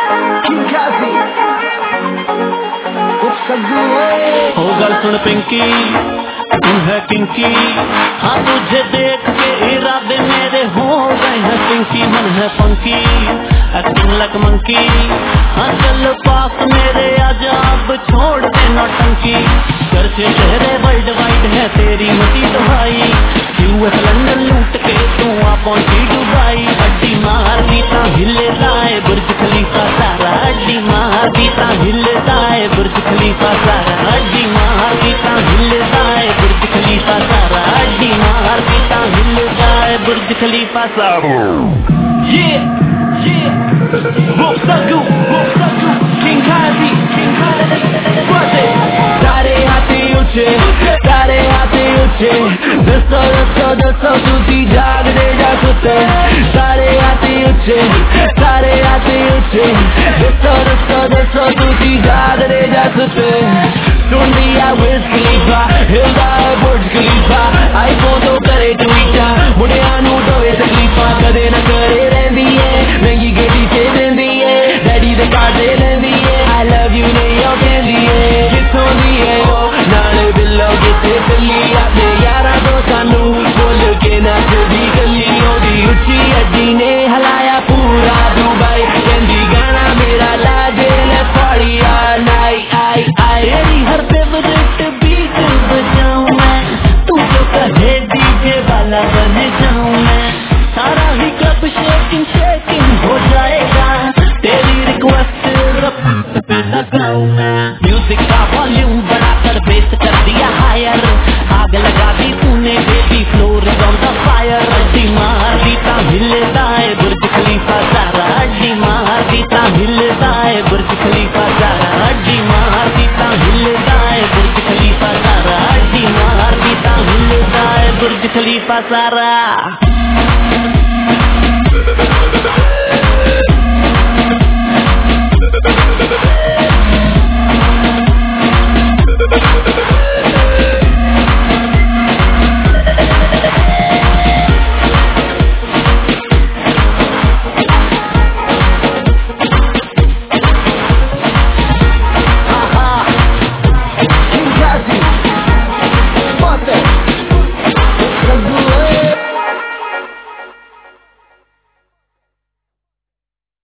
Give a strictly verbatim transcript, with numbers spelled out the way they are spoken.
हो गल सुन पिंकी, तू है किंकी, हाँ तुझे देख के इरादे मेरे हो गए हैं पिंकी। मन है फंकी, एक्टिंग लाइक मंकी, हाँ चल पास मेरे आजा अब छोड़ दे नौटंकी। घर से शहरे वर्ल्ड वाइड है तेरी मती दवाई, यूएस लंदन लूट के तू आ पहुंची दुबई। अड्डी मार दीता हिले लाए बुर्ज खलीफा सारा, अड्डी मार दीता हिले लाए बुर्ज खलीफा सारा, अड्डी मार दीता हिले लाए बुर्ज खलीफा सारा, अड्डी मार दीता हिले लाए बुर्ज खलीफा सारा। Yeah, yeah, वो सगू, वो Sagoo, King Kazi, King Kazi, सारे हाथी ऊंचे, सारे हाथी ऊंचे, दसो दसो दसो तूती जाग दे जा सुते। सारे हाथी ऊंचे, सारे हाथी ऊंचे, दसो दसो दसो तूती जाग दे जा सुते। सुन दिया विज़ खलीफा, हिलदा है बुर्ज खलीफा, आईफोन तो करे ट्वीटा, मुड़े आनू ढोए तकलीफा, कदे न करे रहंदी है, महंगी गड्डी से देंदी है, डैडी दे काटे लेंदी है, I love you ने यो कहंदी है, किथों दी है ओ नाले बिल्लो किथे पिल्ली, आते यारा दोस्तां नू बोल के नचदी गली। ओदी उच्ची अड्डी ने हलाया पूरा दुबई, कहंदी गाना मेरा ला दे ले पाड़ी all night, आई आई तेरी हर फेवरेट बीट बजाऊं मैं, तू जो कहे डीजे वाला बन जाऊं मैं। सारा ही क्लब शेकिंग शेकिंग हो जाएगा, तेरी रिक्वेस्ट रफ्त पे लगाऊं मैं। म्यूजिक का वॉल्यूम बढ़ाकर बेस कर दिया हायर, आग लगा दी तूने baby floor on the fire. अड्डी मार दीता हिलता है बुर्ज खलीफा सारा, अड्डी मार दीता हिलता है बुर्ज खलीफा सारा, अड्डी मार दीता हिलता है बुर्ज खलीफा सारा, अड्डी मार दीता हिलता है बुर्ज खलीफा सारा।